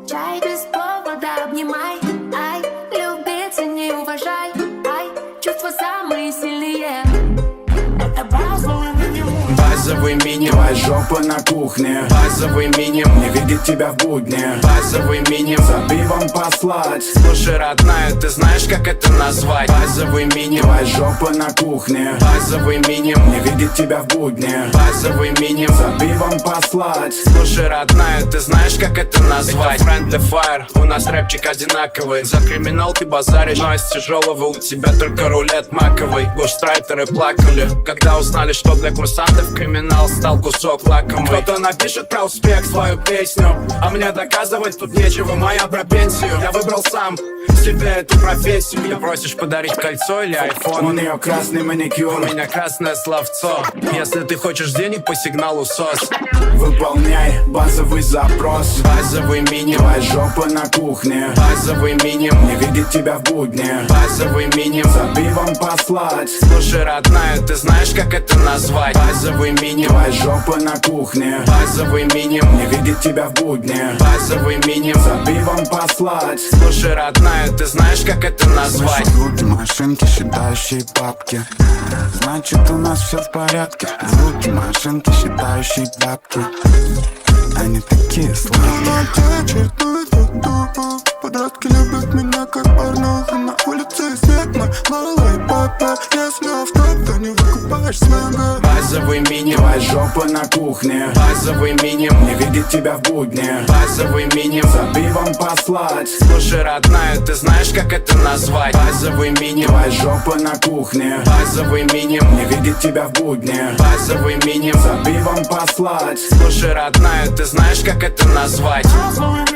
Чай без повода обнимай. Ай, любить и не уважай. Ай, чувства самые сильные. Это базовый минимум. Базовый минимум. Твоя жопа на кухне. Базовый минимум. Не видит тебя в будне. Базовый минимум. За пивом послать. Слушай, родная, ты знаешь, как это назвать? Базовый минимум. Твоя жопа на кухне. Базовый минимум. Не видит тебя в будне. Базовый минимум. За пивом послать. Слушай, родная, ты знаешь, как это назвать? Это Friendly Fire, у нас рэпчик одинаковый. За криминал ты базаришь, но из тяжелого у тебя только рулет маковый. Гоштрайтеры плакали, когда узнали, что для курсантов криминал стал кусок лакомый. Кто-то напишет про успех свою песню, а мне доказывать тут нечего, моя про пенсию. Я выбрал сам себе эту профессию. Ты просишь подарить кольцо или айфон? У нее красный У маникюр. меня красное словцо. Если ты хочешь денег по сигналу СОС. Выполняй базовый запрос. Базовый минимум. Твоя жопа на кухне. Базовый минимум. Не видит тебя в будне. Базовый минимум. За пивом послать. Слушай, родная, ты знаешь, как это назвать? Базовый минимум. Твоя жопа на кухне. Базовый минимум. Не видит тебя в будне. Базовый минимум. За пивом послать. Слушай, родная, ты знаешь, как это назвать? Звуки машинки, считающие бабки. Значит, у нас все в порядке. Звуки машинки, считающие бабки. Они такие сладкие. Чередует друг друга. Подростки любят меня как порнуху. На улице снег, мой малый папа. Если автоп, то не выкупаешь снега. Базовый минимум. Твоя жопа на кухне. Базовый минимум. Не видит тебя в будне. Базовый минимум. За пивом послать. Слушай, родная, ты знаешь, как это назвать? Базовый минимум. Твоя жопа на кухне. Базовый минимум. Не видит тебя в будне. Базовый минимум. За пивом послать. Слушай, родная, ты знаешь, как это назвать? Базовый